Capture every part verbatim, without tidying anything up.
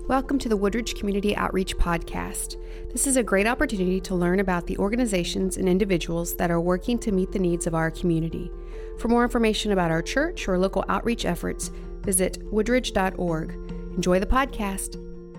Welcome to the Woodridge Community Outreach Podcast. This is a great opportunity to learn about the organizations and individuals that are working to meet the needs of our community. For more information about our church or local outreach efforts, visit woodridge dot org. Enjoy the podcast.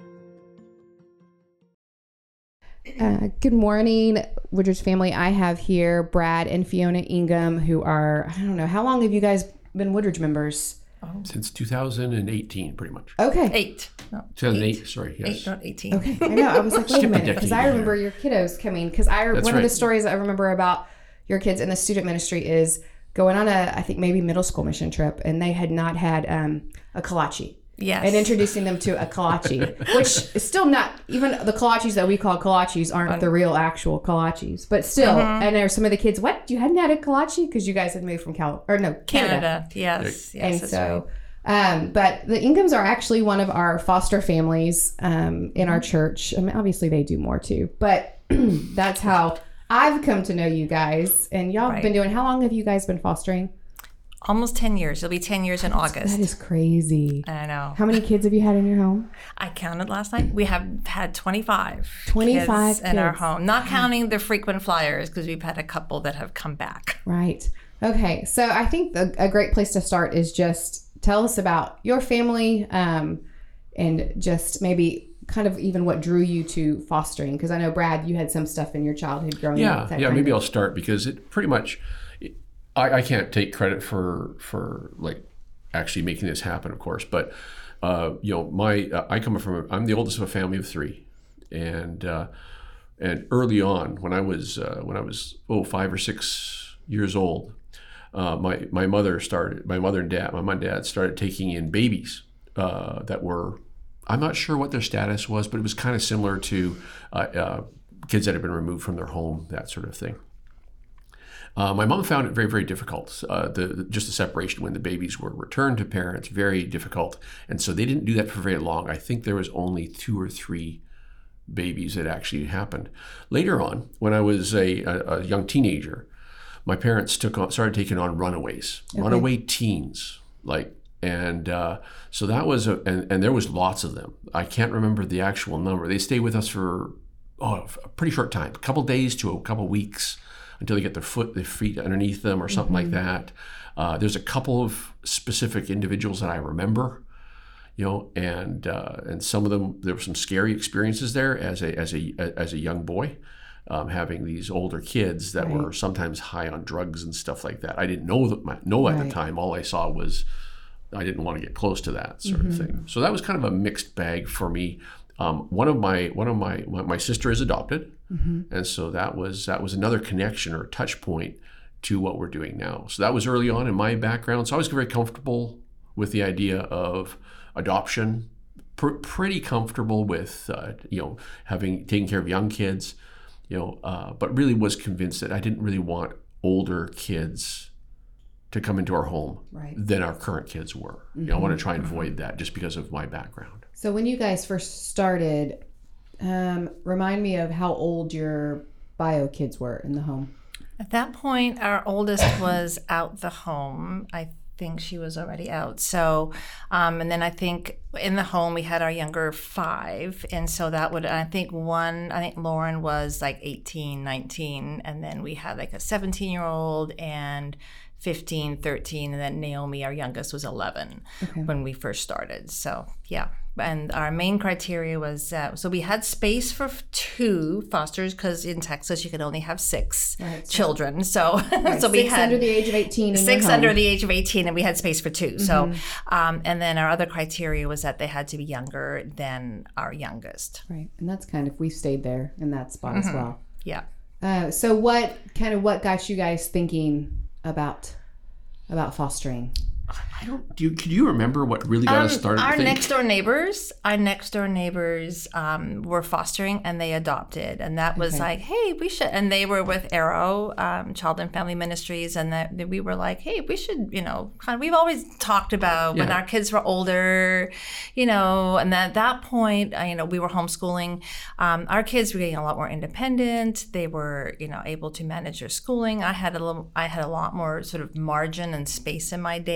Uh, good morning, Woodridge family. I have here Brad and Fiona Ingham, who are, I don't know, how long have you guys been Woodridge members? Since two thousand eighteen, pretty much. Okay. Eight. No, two thousand eight, eight. sorry, yes. Eight, not eighteen. Okay. I know. I was like, wait a Skip a minute, because decade I remember there. your kiddos coming. Because I That's one right. of the stories I remember about your kids in the student ministry is going on a, I think maybe middle school mission trip, and they had not had um, a kolache. Yes. And introducing them to a kolache, which is still not, even the kolaches that we call kolaches aren't the real actual kolaches. But still, Uh-huh. and there were some of the kids, what? You hadn't had a kolache? Because you guys had moved from Cal, or no, Canada. Canada. Yes. Yes. and that's so, right. um, but the Inghams are actually one of our foster families um, in our church. I mean, obviously they do more too, but that's how I've come to know you guys. And y'all have Right. been doing, how long have you guys been fostering? Almost ten years. It'll be ten years in August. That is crazy. I know. How many kids have you had in your home? I counted last night. We have had twenty-five. twenty-five kids in our kids. home. Not counting the frequent flyers, because we've had a couple that have come back. Right. Okay. So I think the, a great place to start is just tell us about your family um, and just maybe kind of even what drew you to fostering. Because I know, Brad, you had some stuff in your childhood growing Yeah, up. that yeah. kind Maybe of- I'll start because it pretty much. It, I, I can't take credit for for like actually making this happen, of course. But uh, you know, my uh, I come from. A, I'm the oldest of a family of three, and uh, and early on when I was uh, when I was oh five or six years old, uh, my my mother started. My mother and dad, my mom and dad started taking in babies uh, that were. I'm not sure what their status was, but it was kind of similar to uh, uh, kids that had been removed from their home, that sort of thing. Uh, my mom found it very, very difficult. Uh, the, the just the separation when the babies were returned to parents, very difficult, and so they didn't do that for very long. I think there was only two or three babies that actually happened. Later on, when I was a, a, a young teenager, my parents took on, started taking on runaways, Okay. runaway teens, like. And uh, so that was, a, and, and there was lots of them. I can't remember the actual number. They stayed with us for oh, a pretty short time, a couple days to a couple weeks until they get their foot, their feet underneath them or something Mm-hmm. like that. Uh, there's a couple of specific individuals that I remember, you know, and uh, and some of them, there were some scary experiences there as a as a as a young boy. Um, having these older kids that Right. were sometimes high on drugs and stuff like that. I didn't know that know at Right. the time. All I saw was I didn't want to get close to that sort Mm-hmm. of thing. So that was kind of a mixed bag for me. Um, one of my one of my my, my sister is adopted, Mm-hmm. and so that was that was another connection or touch point to what we're doing now. So that was early on in my background. So I was very comfortable with the idea of adoption. Pr- pretty comfortable with uh, you know having taking care of young kids, you know, uh, but really was convinced that I didn't really want older kids to come into our home Right. than our current kids were. You know, I want to try and avoid that just because of my background. So when you guys first started, um, remind me of how old your bio kids were in the home. At that point, our oldest was out the home. I think she was already out. So, um, and then I think in the home we had our younger five. And so that would, I think one, I think Lauren was like eighteen, nineteen. And then we had like a seventeen year old and fifteen, thirteen. And then Naomi, our youngest, was eleven Okay. when we first started. So, yeah. And our main criteria was uh, so we had space for f- two fosters because in Texas you could only have six Right, so- children. So, Right, so we six had under the age of eighteen. In six your under home. the age of eighteen, and we had space for two. So, um, and then our other criteria was that they had to be younger than our youngest. Right, and that's kind of, we stayed there in that spot as well. Yeah. Uh, so what kind of what got you guys thinking about about fostering? I don't. Do you? Can you remember what really got Um, us started? to our think? next door neighbors, our next door neighbors um, were fostering and they adopted, and that was Okay. like, hey, we should. And they were with Arrow um, Child and Family Ministries, and that that we were like, hey, we should, you know, kind of. We've always talked about when Yeah. our kids were older, you know, and at that point, uh, you know, we were homeschooling. Um, our kids were getting a lot more independent. They were, you know, able to manage their schooling. I had a little, I had a lot more sort of margin and space in my day that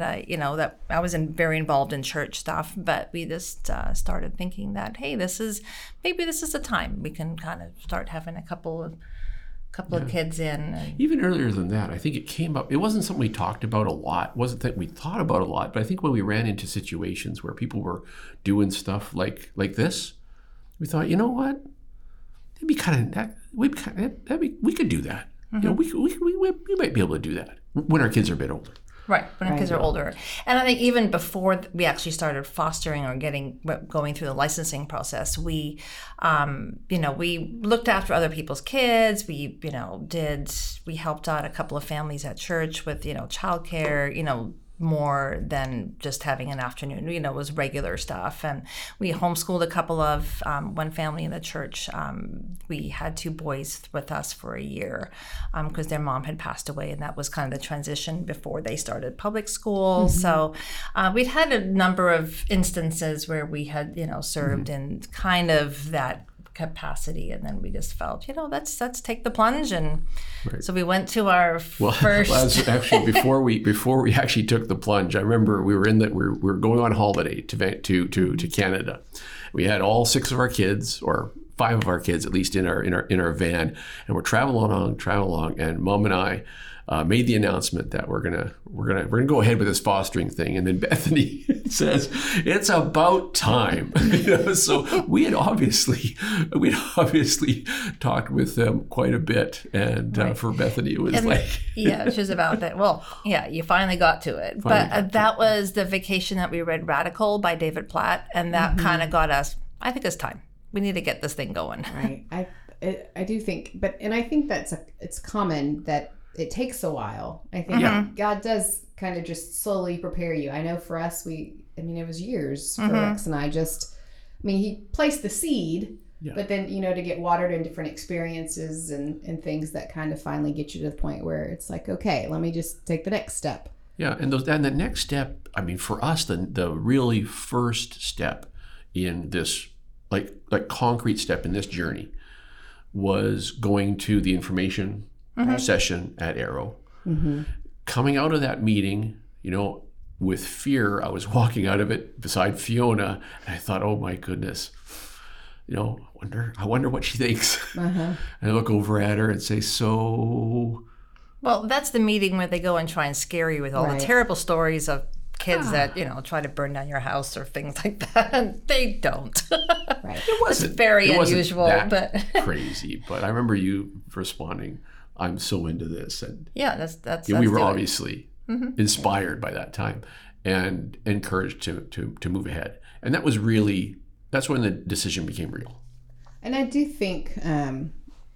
I, you know, that I was in, very involved in church stuff, but we just uh, started thinking that, hey, this is, maybe this is the time we can kind of start having a couple of, couple yeah. of kids in. And, even earlier than that, I think it came up, it wasn't something we talked about a lot. It wasn't that we thought about a lot, but I think when we ran into situations where people were doing stuff like, like this, we thought, you know what? It'd be kind of that. We that be we could do that. Mm-hmm. You know, we, we we we might be able to do that when our kids are a bit older. Right, when our kids are older. And I think even before we actually started fostering or getting going through the licensing process, we, um, you know, we looked after other people's kids. We, you know, did we helped out a couple of families at church with, you know, childcare, you know, more than just having an afternoon, you know, it was regular stuff. And we homeschooled a couple of, um, one family in the church. Um, we had two boys with us for a year because um, their mom had passed away, and that was kind of the transition before they started public school. Mm-hmm. So uh, we'd had a number of instances where we had, you know, served mm-hmm. in kind of that capacity, and then we just felt, you know, let's let's take the plunge, and right. so we went to our well, first. Well, actually, before we before we actually took the plunge, I remember we were in that we were, we were going on holiday to to to to Canada. We had all six of our kids, or five of our kids at least, in our in our in our van, and we're traveling along, traveling along, and Mom and I uh, made the announcement that we're gonna we're gonna we're gonna go ahead with this fostering thing, and then Bethany says it's about time. You know, so we had obviously we had obviously talked with them quite a bit, and right. uh, for Bethany it was and, like yeah, she was about that. Well, yeah, you finally got to it, finally but uh, that it. was the vacation that we read Radical by David Platt, and that mm-hmm. kind of got us. I think it's time. We need to get this thing going. Right. I I do think, but and I think that's a, it's common that it takes a while. I think yeah. God does kind of just slowly prepare you. I know for us, we, I mean, it was years for mm-hmm. Rex and I just, I mean, he placed the seed, yeah. but then, you know, to get watered in different experiences and, and things that kind of finally get you to the point where it's like, okay, let me just take the next step. Yeah. And those, and the next step, I mean, for us, the, the really first step in this, like, like concrete step in this journey was going to the information mm-hmm. session at Arrow. Mm-hmm. Coming out of that meeting, you know, with fear, I was walking out of it beside Fiona, and I thought, oh my goodness, you know, I wonder, I wonder what she thinks. Uh-huh. And I look over at her and say, so. Well, that's the meeting where they go and try and scare you with all right. the terrible stories of kids ah. that, you know, try to burn down your house or things like that, and they don't. Right. It wasn't it's very it unusual, wasn't that but crazy. But I remember you responding, "I'm so into this," and yeah, that's that's. You know, we were doing. obviously mm-hmm. inspired by that time, and encouraged to to to move ahead. And that was really that's when the decision became real. And I do think, um,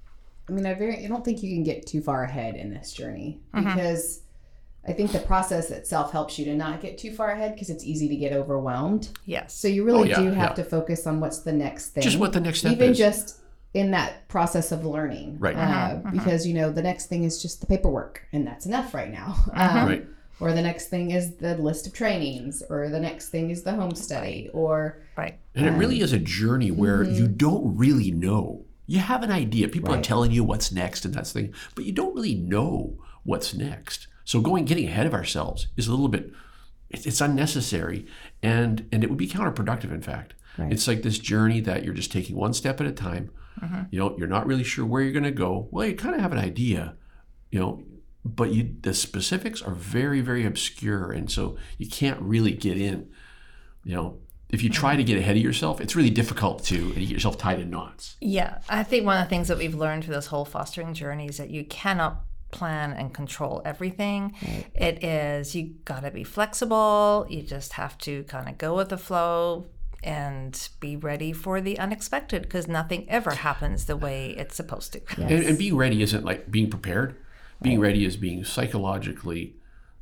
I mean, I very I don't think you can get too far ahead in this journey mm-hmm. because. I think the process itself helps you to not get too far ahead because it's easy to get overwhelmed. Yes. So you really oh, yeah, do have yeah. to focus on what's the next thing. Just what the next step Even is. Even just in that process of learning. Right. Uh, uh-huh, because, you know, the next thing is just the paperwork, and that's enough right now. Uh-huh. Um, right. Or the next thing is the list of trainings, or the next thing is the home study, or... Right. And um, it really is a journey where mm-hmm. you don't really know. You have an idea. People right. are telling you what's next and that's the thing, but you don't really know what's next. So going, getting ahead of ourselves is a little bit, it's, it's unnecessary, and and it would be counterproductive, in fact. Right. It's like this journey that you're just taking one step at a time. Mm-hmm. You know, you're not really sure where you're going to go. Well, you kind of have an idea, you know, but you the specifics are very, very obscure, and so you can't really get in. You know, if you try to get ahead of yourself, it's really difficult to get yourself tied in knots. Yeah, I think one of the things that we've learned through this whole fostering journey is that you cannot plan and control everything. Right. It is, you got to be flexible. You just have to kind of go with the flow and be ready for the unexpected, because nothing ever happens the way it's supposed to. Yes. And, and being ready isn't like being prepared. Being right. ready is being psychologically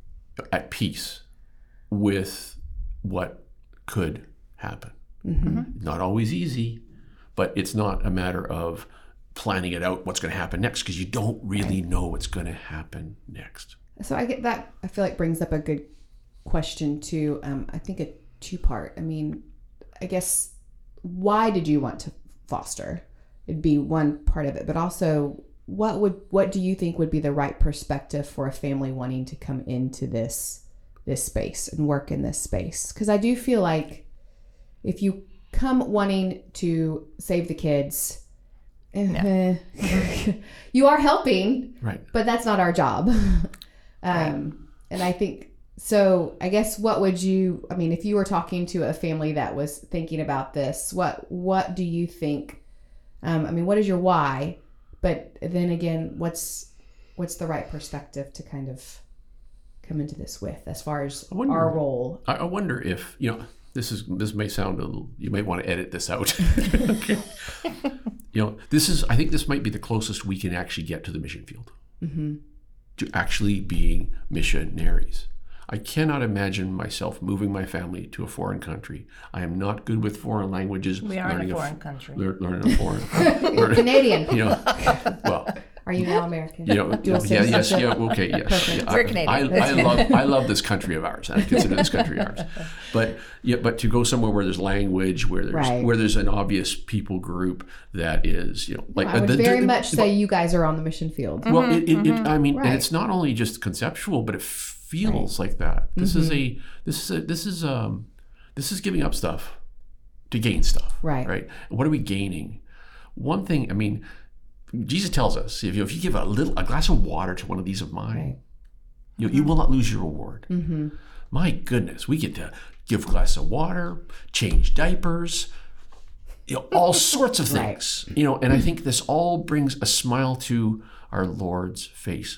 at peace with what could happen. Mm-hmm. Not always easy, but it's not a matter of planning it out what's going to happen next, because you don't really know what's going to happen next. So I get that. I feel like brings up a good question too. Um, I think a two-part. I mean, I guess, why did you want to foster? It'd be one part of it, but also what would what do you think would be the right perspective for a family wanting to come into this this space and work in this space? Because I do feel like if you come wanting to save the kids, eh, you are helping, Right. but that's not our job. um, Right. And I think, so I guess what would you, I mean, if you were talking to a family that was thinking about this, what, what do you think, um, I mean, what is your why? But then again, what's, what's the right perspective to kind of come into this with as far as I wonder- our role? I, I wonder if, you know, this is this may sound a little, you may want to edit this out. Okay. You know, this is, I think this might be the closest we can actually get to the mission field, Mm-hmm. to actually being missionaries. I cannot imagine myself moving my family to a foreign country. I am not good with foreign languages. We are in learning a foreign f- country. lear- learning a foreign. You're learning- Canadian. You know, well, Are you now American? you know, Dual yeah, yes, citizenship? yeah, okay, yes. Perfect. Yeah, We're I, Canadian. I, I That's love, I love this country of ours. I consider this country ours. But yeah, but to go somewhere where there's language, where there's Right. where there's an obvious people group that is, you know, like I would the- the- very the- much say you guys are on the mission field. Well, it, it, it, I mean, Right. and it's not only just conceptual, but it feels like that. This is a, this is a, this is um, this is giving up stuff to gain stuff. Right. Right. And what are we gaining? One thing, I mean, Jesus tells us if you if you give a little a glass of water to one of these of mine, Right. you you will not lose your reward. Mm-hmm. My goodness, we get to give a glass of water, change diapers, you know, all sorts of Right. things. You know, and I think this all brings a smile to our Lord's face.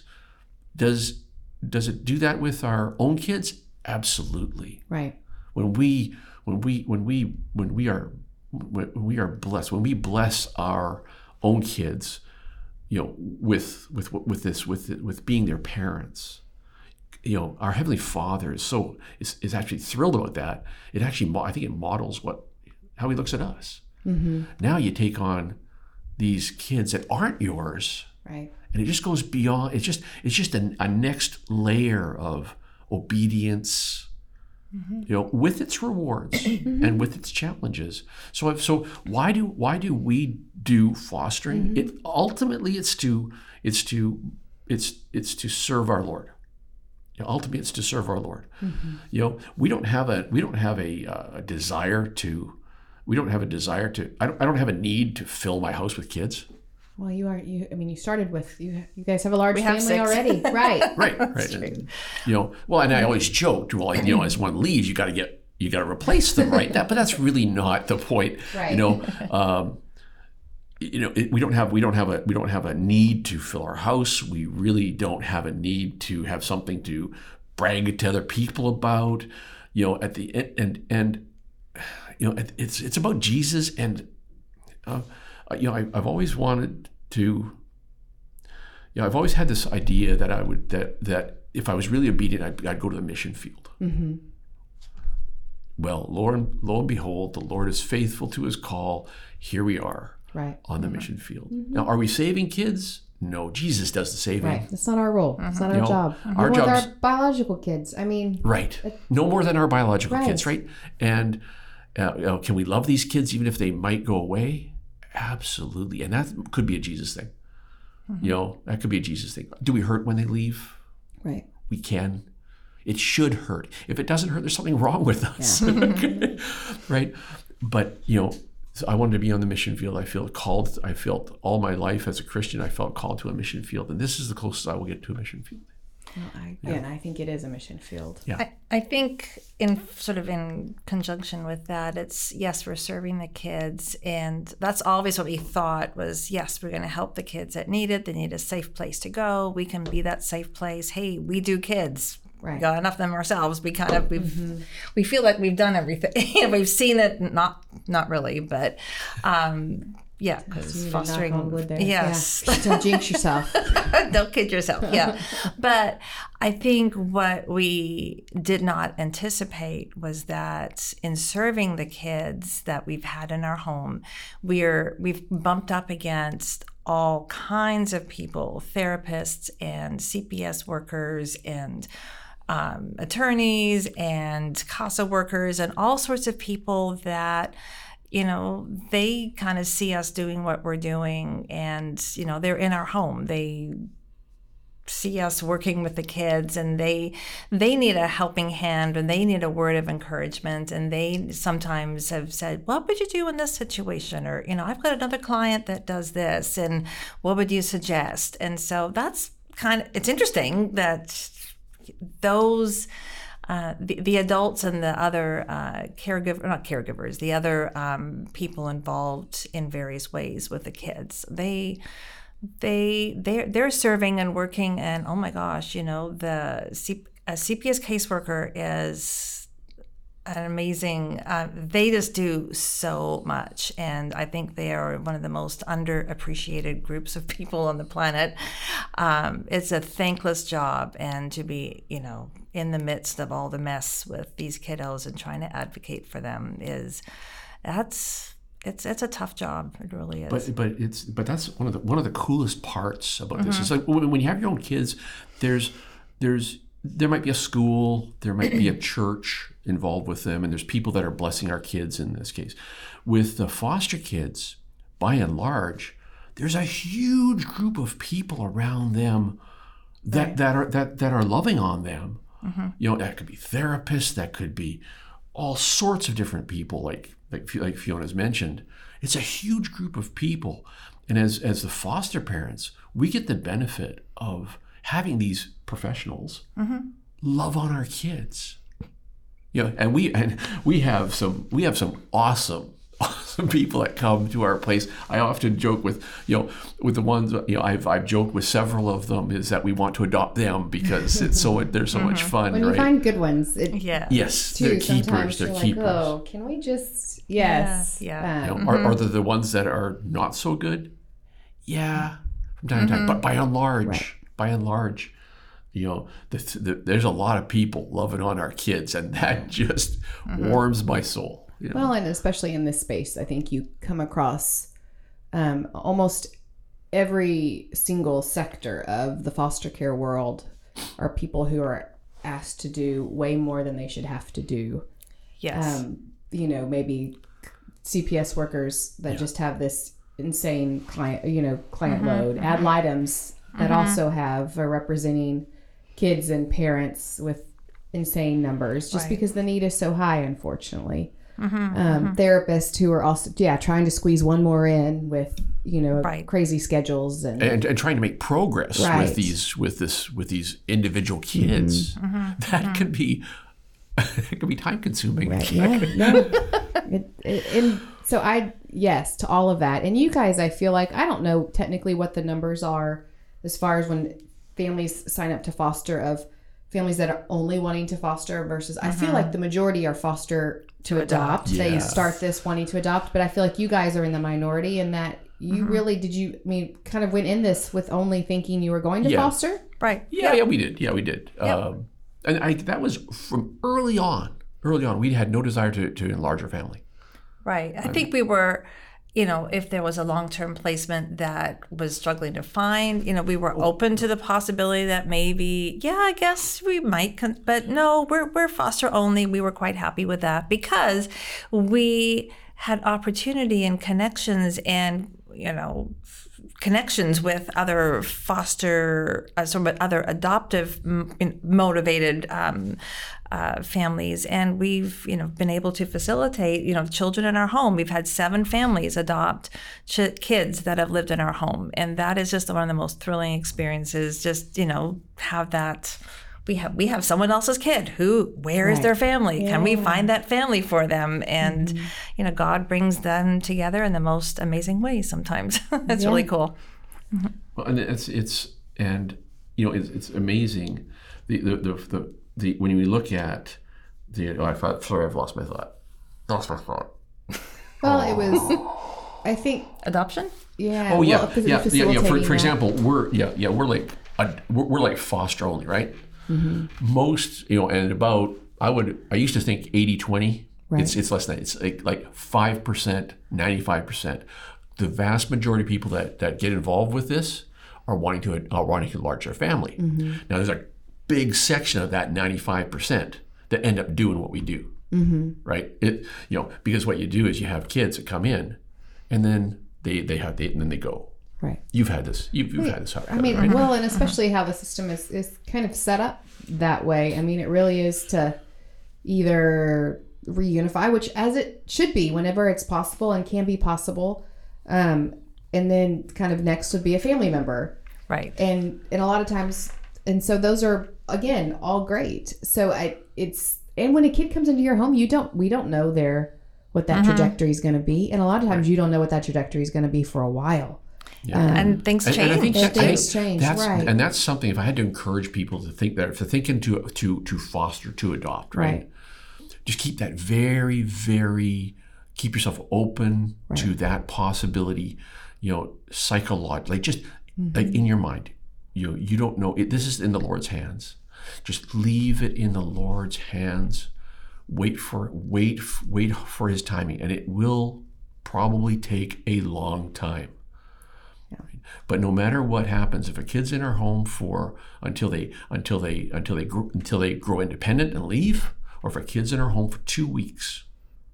Does does it do that with our own kids? Absolutely. Right. When we when we when we when we are when we are blessed, when we bless our own kids, you know, with with with this with with being their parents, you know, our Heavenly Father is so is, is actually thrilled about that. It actually, I think, it models what how He looks at us. Mm-hmm. Now you take on these kids that aren't yours, Right. and it just goes beyond. It's just it's just a, a next layer of obedience. Mm-hmm. You know, with its rewards and with its challenges. So, if, so why do why do we do fostering? Mm-hmm. It ultimately it's to it's to it's it's to serve our Lord. You know, ultimately, it's to serve our Lord. Mm-hmm. You know, we don't have a we don't have a, uh, a desire to we don't have a desire to I don't I don't have a need to fill my house with kids. Well, you are. You. I mean, you started with you. You guys have a large We have family six. already, right? Right, right. And, you know, well, and I always joked, well, you know, as one leaves, you got to get, you got to replace them, right? That, but that's really not the point. Right. You know, um, you know, it, we don't have, we don't have a, we don't have a need to fill our house. We really don't have a need to have something to brag to other people about. You know, at the end, and and you know, it, it's it's about Jesus, and uh, you know, I, I've always wanted to. Yeah, I've always had this idea that I would that that if I was really obedient, I'd, I'd go to the mission field. Mm-hmm. Well, lo and, lo and behold, the Lord is faithful to His call. Here we are Right. on the mission field. Now, are we saving kids? No, Jesus does the saving. Right. That's not our role. It's not You our know, job. our Even with job's- our biological kids. I mean, Right. No more than our biological Right. kids, right? And uh, you know, can we love these kids even if they might go away? Absolutely. And that could be a Jesus thing. You know, that could be a Jesus thing. Do we hurt when they leave? right. We can. It should hurt. If it doesn't hurt, there's something wrong with us. Right? But, you know, so I wanted to be on the mission field. I feel called. I felt all my life as a Christian, I felt called to a mission field. And this is the closest I will get to a mission field. Well, I, again, I think it is a mission field. Yeah. I, I think in sort of in conjunction with that, it's yes, we're serving the kids, and that's always what we thought was yes, we're going to help the kids that need it. They need a safe place to go. We can be that safe place. Hey, we do kids. Right. We got enough of them ourselves. We kind of we've we feel like we've done everything. We've seen it, not not really, but um, yeah, because You need to knock fostering. on wood there. Yes. Yeah. Don't jinx yourself. Don't kid yourself. Yeah. But I think what we did not anticipate was that in serving the kids that we've had in our home, we're we've bumped up against all kinds of people, therapists and C P S workers and um, attorneys and CASA workers and all sorts of people that, you know, they kind of see us doing what we're doing, and, you know, they're in our home. They see us working with the kids, and they they need a helping hand, and they need a word of encouragement, and they sometimes have said, what would you do in this situation? Or, you know, I've got another client that does this, and what would you suggest? And so that's kind of, it's interesting that those Uh, the, the adults and the other uh, caregiver, not caregivers, the other um, people involved in various ways with the kids, they they they they're serving and working, and oh my gosh, you know, the C, a C P S caseworker is an amazing. Uh, they just do so much, and I think they are one of the most underappreciated groups of people on the planet. Um, it's a thankless job, and to be, you know, in the midst of all the mess with these kiddos and trying to advocate for them is that's it's it's a tough job. It really is. But but it's but that's one of the one of the coolest parts about mm-hmm. this. It's like when, when you have your own kids, there's there's there might be a school, there might be a church involved with them, and there's people that are blessing our kids in this case. With the foster kids, by and large, there's a huge group of people around them that right. that are that that are loving on them. Mm-hmm. You know, that could be therapists, that could be all sorts of different people, like like like Fiona's mentioned. It's a huge group of people, and as as the foster parents, we get the benefit of having these professionals mm-hmm. love on our kids. You know, and we and we have some we have some awesome awesome people that come to our place. I often joke with you know with the ones you know I've I've joked with several of them is that we want to adopt them because it's so they're so mm-hmm. much fun. When you right? find good ones, it, yeah, yes, too, they're keepers. They're like, keepers. Oh, can we just yes, yeah, yeah. Um, you know, mm-hmm. are are there the ones that are not so good? Yeah, from time to time, but by and large, right. by and large. You know, the, the, there's a lot of people loving on our kids, and that just mm-hmm. warms my soul. You know? Well, and especially in this space, I think you come across um, almost every single sector of the foster care world are people who are asked to do way more than they should have to do. Yes. Um, you know, maybe C P S workers that yeah. just have this insane client, you know, client mm-hmm. load, mm-hmm. ad litems that mm-hmm. also have are representing kids and parents with insane numbers just right. because the need is so high, unfortunately. Mm-hmm, um, mm-hmm. Therapists who are also, yeah, trying to squeeze one more in with, you know, right. crazy schedules and, and and trying to make progress right. with these with this with these individual kids. Mm-hmm. Mm-hmm. That mm-hmm. can be it can be time consuming. Right. Yeah, yeah. it, it, and so I yes to all of that. And you guys, I feel like I don't know technically what the numbers are as far as when families sign up to foster of families that are only wanting to foster versus mm-hmm. I feel like the majority are foster to, to adopt. adopt. Yeah. They start this wanting to adopt, but I feel like you guys are in the minority in that you mm-hmm. really did you I mean kind of went in this with only thinking you were going to yeah. foster? Right. Yeah, yeah, yeah, we did. Yeah, we did. Yep. Um, and I that was from early on. Early on, we had no desire to, to enlarge our family. Right. I um, think we were you know, if there was a long-term placement that was struggling to find, you know, we were open to the possibility that maybe, yeah, I guess we might, con- but no, we're we're foster only. We were quite happy with that because we had opportunity and connections and, you know, connections with other foster, uh, sort of other adoptive m- motivated um, uh, families, and we've you know been able to facilitate you know children in our home. We've had seven families adopt ch- kids that have lived in our home, and that is just one of the most thrilling experiences. Just you know have that. We have we have someone else's kid who where right. is their family? Yeah. Can we find that family for them? And mm-hmm. you know God brings them together in the most amazing ways. Sometimes it's yeah. really cool. Mm-hmm. Well, and it's it's and you know it's it's amazing the the the, the, the when you look at the oh, I thought sorry I've lost my thought lost my thought. Well, it was I think adoption. Yeah. Oh yeah well, yeah yeah yeah. For for that. example, we're yeah yeah we're like a, we're, we're like foster only, right? Mm-hmm. Most, you know, and about, I would, I used to think eighty twenty. Right. It's it's less than that. It's like, like five percent, ninety-five percent. The vast majority of people that, that get involved with this are wanting to are wanting to enlarge their family. Mm-hmm. Now, there's a big section of that ninety-five percent that end up doing what we do, mm-hmm. right? It, you know, because what you do is you have kids that come in, and then they they have they, and then they go. Right. You've had this. You've, you've had this. I mean, right? well, and especially how the system is, is kind of set up that way. I mean, it really is to either reunify, which as it should be whenever it's possible and can be possible. Um, and then kind of next would be a family member. Right. And, and a lot of times, and so those are, again, all great. So I, it's, and when a kid comes into your home, you don't, we don't know their, what that Mm-hmm. trajectory is going to be. And a lot of times you don't know what that trajectory is going to be for a while. Yeah. Um, And things And- change. and I think And that's, things I think change, that's- right. And that's something. If I had to encourage people to think that, to think into to to foster, to adopt, right? Right. Just keep that very, very. Keep yourself open to that possibility. You know, psychologically, just Mm-hmm. like in your mind, you you don't know. It, this is in the Lord's hands. Just leave it in the Lord's hands. Wait for wait wait for His timing, and it will probably take a long time. But no matter what happens, if a kid's in our home for until they until they until they grow, until they grow independent and leave, or if a kid's in our home for two weeks,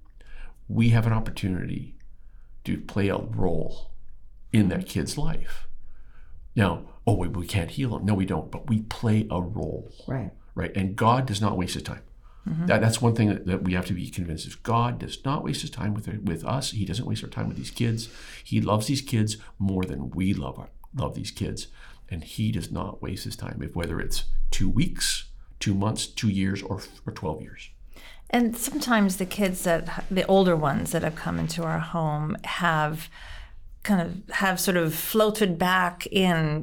we have an opportunity to play a role in that kid's life. Now, oh, we, we can't heal them. No, we don't. But we play a role, Right. right? And God does not waste His time. That, that's one thing that, that we have to be convinced of. God does not waste His time with with us. He doesn't waste our time with these kids. He loves these kids more than we love our, love these kids, and He does not waste His time. If whether it's two weeks, two months, two years, or or twelve years. And sometimes the kids that, the older ones that have come into our home have kind of have sort of floated back in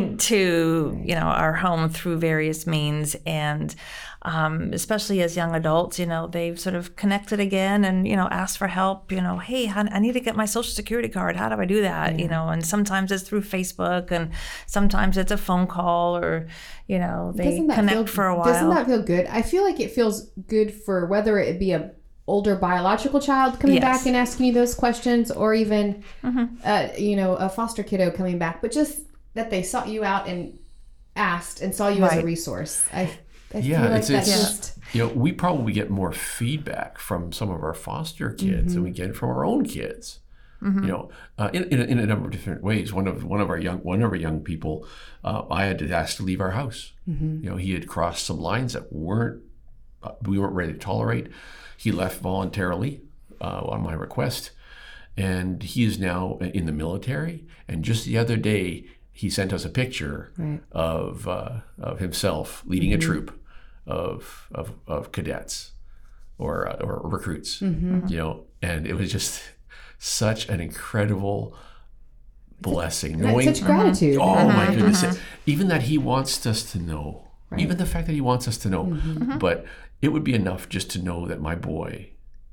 into, you know, our home through various means. And um, especially as young adults, you know, they've sort of connected again and, you know, asked for help, you know, hey, I need to get my social security card. How do I do that? You know, and sometimes it's through Facebook and sometimes it's a phone call or, you know, they Doesn't that connect feel, for a while. Doesn't that feel good? I feel like it feels good for whether it be a older biological child coming Yes. back and asking you those questions, or even, Mm-hmm. uh, you know, a foster kiddo coming back, but just that they sought you out and asked and saw you as a Right. resource. I, I Yeah, feel like it's- that's it's- just You know, we probably get more feedback from some of our foster kids than we get from our own kids. You know, uh, in, in, a, in a number of different ways. One of one of our young one of our young people, uh, I had to ask to leave our house. You know, he had crossed some lines that weren't uh, we weren't ready to tolerate. He left voluntarily uh, on my request, and he is now in the military. And just the other day, he sent us a picture Right. of uh, of himself leading a troop of of, of cadets or uh, or recruits. You know, and it was just such an incredible blessing. Knowing, such gratitude. oh my goodness, even that he wants us to know, even the fact that he wants us to know, Mm-hmm. but it would be enough just to know that my boy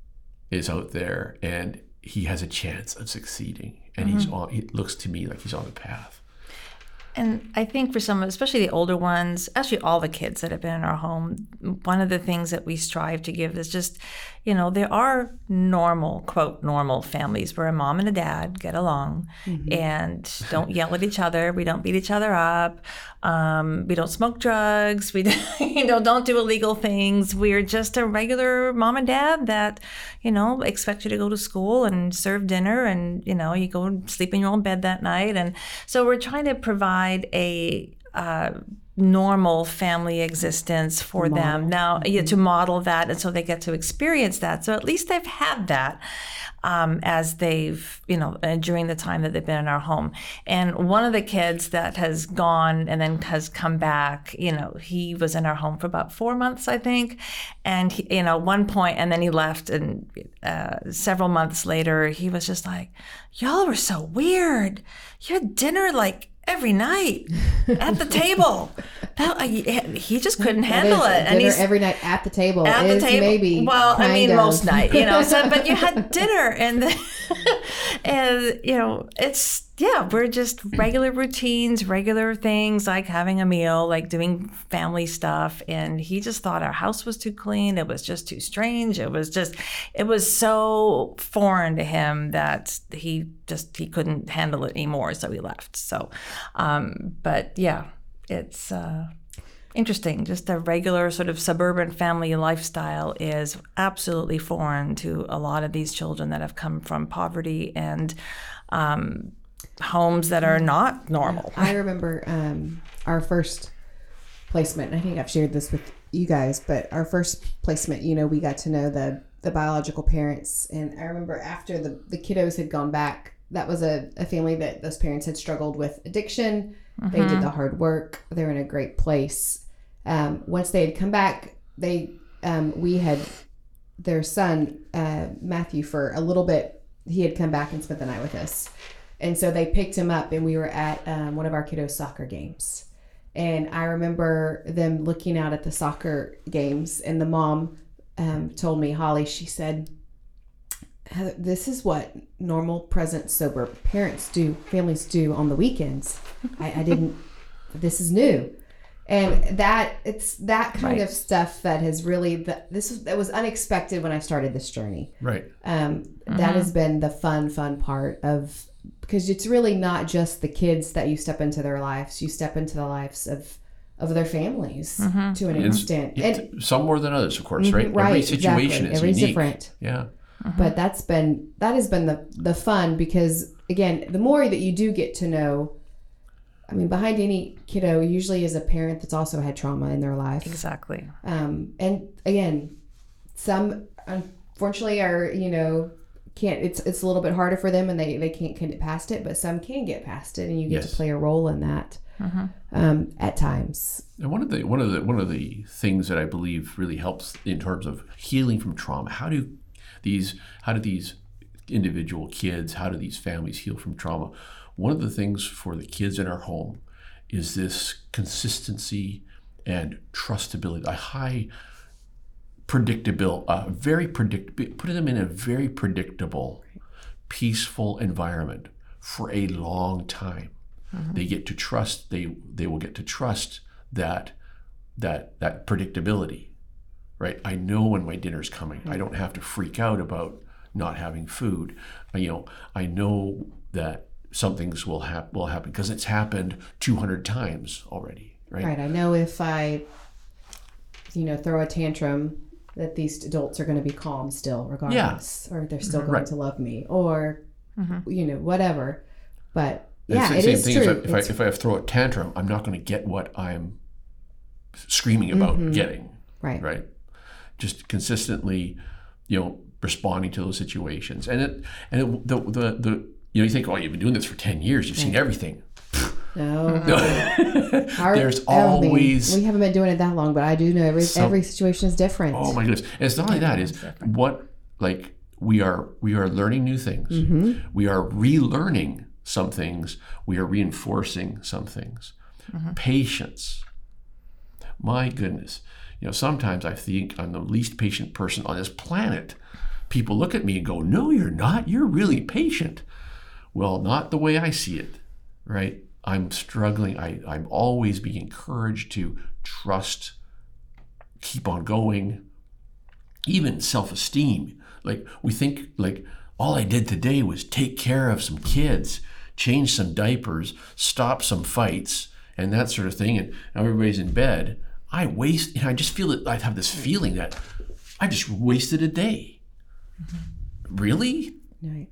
is out there and he has a chance of succeeding, and he's on. It looks to me like he's on the path. And I think for some, especially the older ones, actually all the kids that have been in our home, one of the things that we strive to give is just, you know, there are normal, quote, normal families where a mom and a dad get along and don't yell at each other. We don't beat each other up. Um, we don't smoke drugs. We you know, don't do illegal things. We're just a regular mom and dad that, you know, expect you to go to school and serve dinner and, you know, you go and sleep in your own bed that night. And so we're trying to provide a uh, normal family existence for them now, yeah, to model that, and so they get to experience that. So at least they've had that um, as they've, you know, uh, during the time that they've been in our home. And one of the kids that has gone and then has come back, you know, he was in our home for about four months, I think, and he, you know, one point, and then he left, and uh, several months later, he was just like, "Y'all were so weird. You had dinner like every night at the table." That, uh, he just couldn't handle That is it. And dinner he's every night at the table. at the is table. Maybe well, I kind mean, of. most night, you know. So, but you had dinner, and the, and you know, it's yeah, we're just regular routines, regular things like having a meal, like doing family stuff. And he just thought our house was too clean. It was just too strange. It was just, it was so foreign to him that he just he couldn't handle it anymore. So he left. So, um, but yeah, it's. Uh, Interesting. Just a regular sort of suburban family lifestyle is absolutely foreign to a lot of these children that have come from poverty and, um, homes that are not normal. I remember um, our first placement, and I think I've shared this with you guys, but our first placement, you know, we got to know the, the biological parents. And I remember after the, the kiddos had gone back, that was a, a family that those parents had struggled with addiction. Mm-hmm. They did the hard work. They're in a great place. Um, once they had come back, they um, we had their son, uh, Matthew, for a little bit. He had come back and spent the night with us. And so they picked him up, and we were at um, one of our kiddos' soccer games. And I remember them looking out at the soccer games, and the mom um, told me, Holly, she said, this is what normal, present, sober parents do, families do on the weekends. I, I didn't, this is new. And that, it's that kind right. of stuff that has really, the, this was, that was unexpected when I started this journey. Right. Um, Mm-hmm. That has been the fun, fun part of, because it's really not just the kids that you step into their lives. You step into the lives of of their families mm-hmm. to an It's, extent. it, And, some more than others, of course, Mhm, right? right, Every situation exactly. is Every's unique. different. Yeah. Mm-hmm. But that's been, that has been the, the fun, because again, the more that you do get to know, I mean, behind any kiddo usually is a parent that's also had trauma in their life. Exactly. Um, and again, some unfortunately are, you know, can't, it's it's a little bit harder for them, and they, they can't get past it, but some can get past it, and you get Yes. to play a role in that Mm-hmm. um, at times. And one of the one of the one of the things that I believe really helps in terms of healing from trauma. How do these how do these individual kids, how do these families heal from trauma? One of the things for the kids in our home is this consistency and trustability, a high predictable, uh, very predict, putting them in a very predictable, peaceful environment for a long time. Mm-hmm. They get to trust. They they will get to trust that that that predictability, right? I know when my dinner's coming. I don't have to freak out about not having food. You know, I know that some things will happen will happen because it's happened two hundred times already, right? Right. I know if I, you know, throw a tantrum, that these adults are going to be calm still, regardless, yeah. or they're still going right. to love me, or mm-hmm. you know, whatever. But And yeah, it's the it same is thing true. If I, if, I, if I throw a tantrum, I'm not going to get what I'm screaming about mm-hmm. getting. Right. Right. Just consistently, you know, responding to those situations, and it and it, the the the you know, you think, oh, you've been doing this for ten years, you've right. seen everything. No. Our, There's always. I mean, we haven't been doing it that long, but I do know every some, every situation is different. Oh my goodness! And it's not only that; is what like we are we are learning new things. Mm-hmm. We are relearning some things. We are reinforcing some things. Mm-hmm. Patience. My goodness, you know, sometimes I think I'm the least patient person on this planet. People look at me and go, "No, you're not. You're really patient." Well, not the way I see it, right? I'm struggling. I, I'm always being encouraged to trust, keep on going, even self-esteem. Like we think like all I did today was take care of some kids, change some diapers, stop some fights, and that sort of thing. And now everybody's in bed. I waste, and I just feel that I have this feeling that I just wasted a day. Mm-hmm. Really? Right.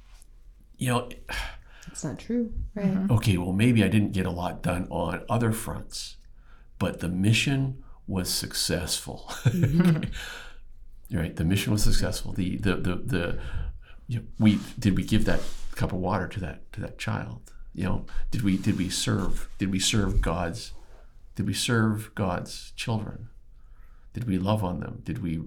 You know, it's not true, right? Mm-hmm. Okay, well, maybe I didn't get a lot done on other fronts, but the mission was successful. Mm-hmm. Right, the mission was successful. The the the the you know, we did we give that cup of water to that to that child? You know, did we did we serve? Did we serve God's? Did we serve God's children? Did we love on them? Did we?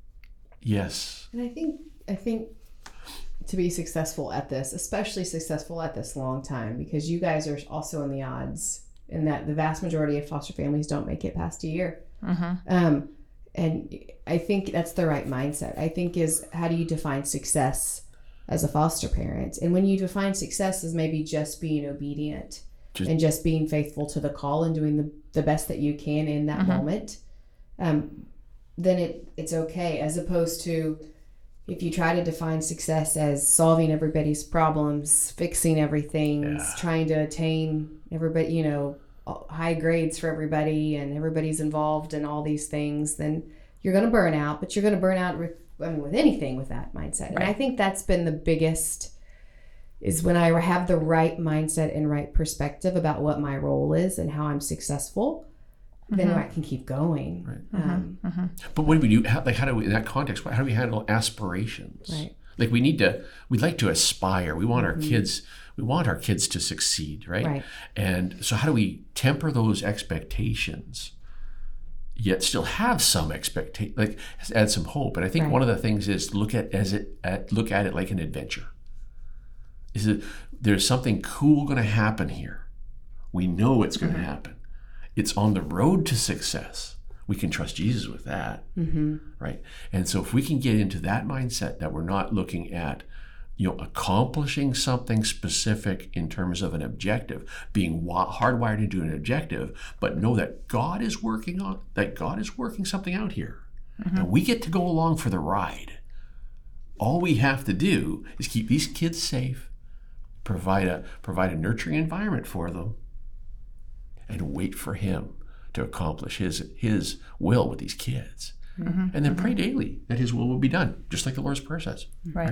Yes. And I think I think. to be successful at this, especially successful at this long time, because you guys are also in the odds in that the vast majority of foster families don't make it past a year. Mm-hmm. Um, and I think that's the right mindset. I think is how do you define success as a foster parent? And when you define success as maybe just being obedient just, and just being faithful to the call and doing the, the best that you can in that mm-hmm. moment, um, then it it's okay, as opposed to if you try to define success as solving everybody's problems, fixing everything, yeah. trying to attain everybody, you know, high grades for everybody and everybody's involved in all these things, then you're going to burn out, but you're going to burn out with, I mean, with anything with that mindset. Right. And I think that's been the biggest is when I have the right mindset and right perspective about what my role is and how I'm successful, then mm-hmm. I can keep going. Right. Um, mm-hmm. But what do we do? How, like, how do we, in that context, how do we handle aspirations? Right. Like we need to, we'd like to aspire. We want mm-hmm. our kids, we want our kids to succeed, right? Right. And so how do we temper those expectations, yet still have some expectation, like add some hope? And I think right. one of the things is look at as it at, look at it like an adventure. Is it there's something cool going to happen here? We know it's going to mm-hmm. happen. It's on the road to success. We can trust Jesus with that, mm-hmm. right? And so if we can get into that mindset that we're not looking at, you know, accomplishing something specific in terms of an objective, being hardwired into an objective, but know that God is working on, that God is working something out here. Mm-hmm. And we get to go along for the ride. All we have to do is keep these kids safe, provide a provide a nurturing environment for them, and wait for Him to accomplish his his will with these kids. Mm-hmm. And then pray daily that His will will be done, just like the Lord's Prayer says. Right.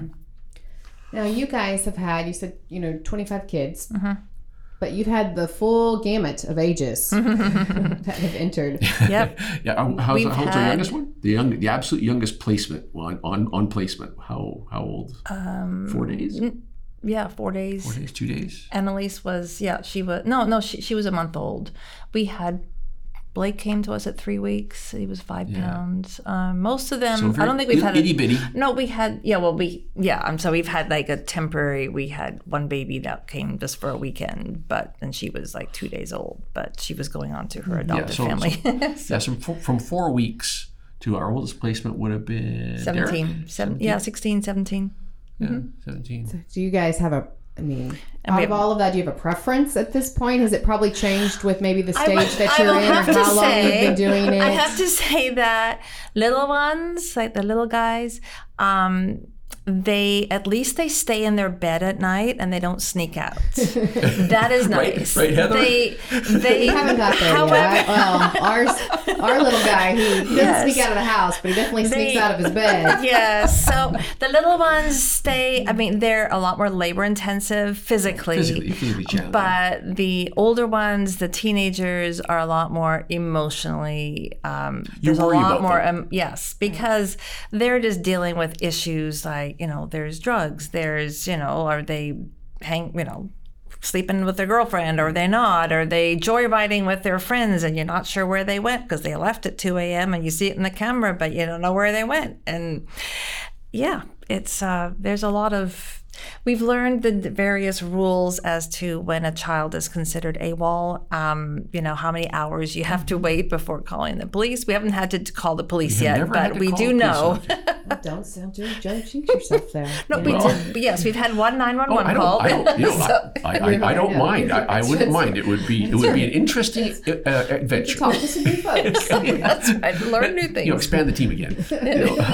Now, you guys have had, you said, you know, twenty-five kids, mm-hmm. but you've had the full gamut of ages that have entered. Yep. Yeah. How's, how old's had, our youngest one? The young, the absolute youngest placement on on, on placement. How how old? Um, Four days. Yeah, four days. Four days, two days. Annalise was, yeah, she was, no, no, she, she was a month old. We had, Blake came to us at three weeks. He was five yeah. pounds. Um, most of them, so I don't think we've had itty a, bitty. No, we had, yeah, well, we, yeah, um, so we've had like a temporary, we had one baby that came just for a weekend, but, and she was like two days old, but she was going on to her adopted yeah, so, family. So, yeah, so from, from four weeks to our oldest placement would have been seventeen. Derek? Seven, yeah, sixteen, seventeen. Yeah, mm-hmm. seventeen. So do you guys have a, I mean, and out have, of all of that, do you have a preference at this point? Has it probably changed with maybe the stage will, that you're in or how long say, you've been doing it? I have to say that little ones, like the little guys, um, they, at least they stay in their bed at night and they don't sneak out. That is nice. Right, right Heather? They, they we haven't got there however, yet. Well, ours, our little guy, he doesn't yes. sneak out of the house, but he definitely sneaks they, out of his bed. Yes. So the little ones stay, I mean, they're a lot more labor intensive physically, physically, physically but the older ones, the teenagers, are a lot more emotionally, um, you there's worry a lot about more, them. um, yes, because they're just dealing with issues like, you know, there's drugs, there's, you know, are they hang, you know, sleeping with their girlfriend, or are they not? Are they joyriding with their friends and you're not sure where they went because they left at two a.m. and you see it in the camera, but you don't know where they went. And yeah, it's, uh, there's a lot of, we've learned the various rules as to when a child is considered AWOL, um, you know, how many hours you have to wait before calling the police. We haven't had to call the police yet, but we do know. Don't sound too jinx yourself there. No, we well, did. Yes, we've had one nine one one oh, call. I don't, you know, so, I, I, I, I don't mind. I, I wouldn't mind. It would be it would be an interesting uh, adventure. Talk to some new folks. That's right. Learn new things. You know, expand the team again. You know,